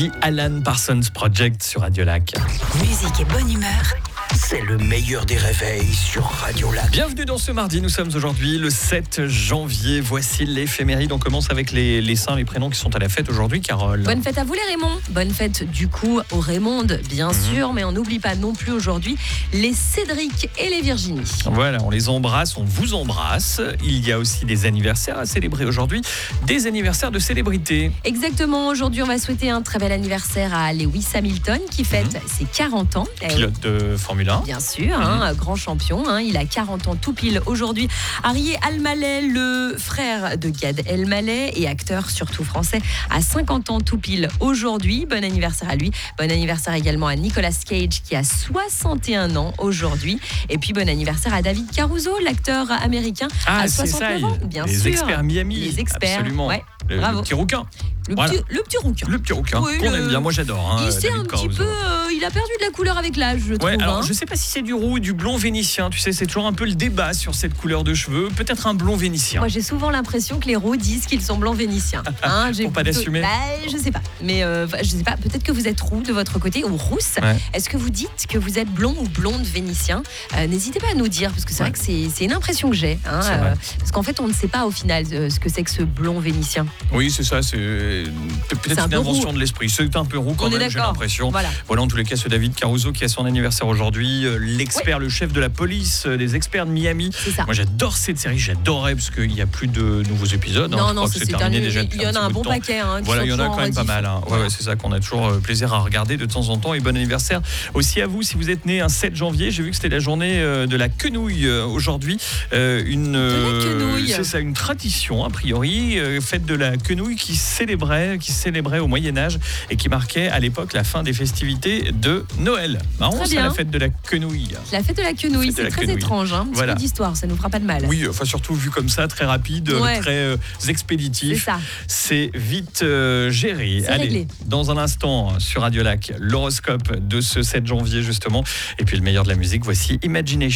The Alan Parsons Project sur Radio Lac. Musique et bonne humeur. C'est le meilleur des réveils sur Radio Lac. Bienvenue dans ce mardi, nous sommes aujourd'hui le 7 janvier. Voici l'éphéméride. On commence avec les saints, les prénoms qui sont à la fête aujourd'hui, Carole. Bonne fête à vous les Raymond. Bonne fête du coup aux Raymonde, bien sûr, mais on n'oublie pas non plus aujourd'hui les Cédric et les Virginie. Voilà, on les embrasse, on vous embrasse. Il y a aussi des anniversaires à célébrer aujourd'hui, des anniversaires de célébrités. Exactement, aujourd'hui on va souhaiter un très bel anniversaire à Lewis Hamilton qui fête ses 40 ans. Pilote de Formule 1. Bien sûr, grand champion, il a 40 ans tout pile aujourd'hui. Harry Elmaleh, le frère de Gad Elmaleh et acteur surtout français, a 50 ans tout pile aujourd'hui. Bon anniversaire à lui. Bon anniversaire également à Nicolas Cage qui a 61 ans aujourd'hui. Et puis bon anniversaire à David Caruso, l'acteur américain, à 69 ans. Bien les sûr. experts Miami. Les experts, absolument. ouais. Le petit rouquin. Le petit rouquin. Le petit rouquin, Oui, qu'on aime bien. Moi, j'adore. Il s'est un petit peu... il a perdu de la couleur avec l'âge, je trouve. Alors, je sais pas si c'est du roux ou du blond vénitien. Tu sais, c'est toujours un peu le débat sur cette couleur de cheveux. Peut-être un blond vénitien. Moi, j'ai souvent l'impression que les roux disent qu'ils sont blancs vénitiens. Pour pas d'assumer. Je sais pas. Mais je sais pas. Peut-être que vous êtes roux de votre côté ou rousse. Ouais. Est-ce que vous dites que vous êtes blond ou blonde vénitien? N'hésitez pas à nous dire, parce que c'est vrai que c'est une impression que j'ai. Parce qu'en fait, on ne sait pas au final ce que c'est que ce blond vénitien. Oui, c'est ça. C'est peut-être une invention de l'esprit. C'est un peu roux quand même, j'ai l'impression. Voilà, en tous les cas, ce David Caruso qui a son anniversaire aujourd'hui. L'expert, le chef de la police des experts de Miami. Moi, j'adore cette série. J'adorais parce qu'il n'y a plus de nouveaux épisodes. Non, c'est terminé déjà. Il y en a un bon paquet. Voilà, il y en a quand même pas mal. Ouais, c'est ça qu'on a toujours plaisir à regarder de temps en temps. Et bon anniversaire aussi à vous si vous êtes né un 7 janvier. J'ai vu que c'était la journée de la quenouille aujourd'hui. C'est ça, une tradition a priori, fête de la quenouille qui célébrait au Moyen-Âge et qui marquait à l'époque la fin des festivités de Noël. Marrant, c'est la fête de la quenouille. La fête de la quenouille, c'est très étrange. Un petit peu d'histoire, ça nous fera pas de mal. Oui, enfin surtout vu comme ça, très rapide, très expéditif. C'est ça. C'est vite géré. Allez, réglé. Dans un instant sur Radio Lac, l'horoscope de ce 7 janvier justement. Et puis le meilleur de la musique, voici Imagination.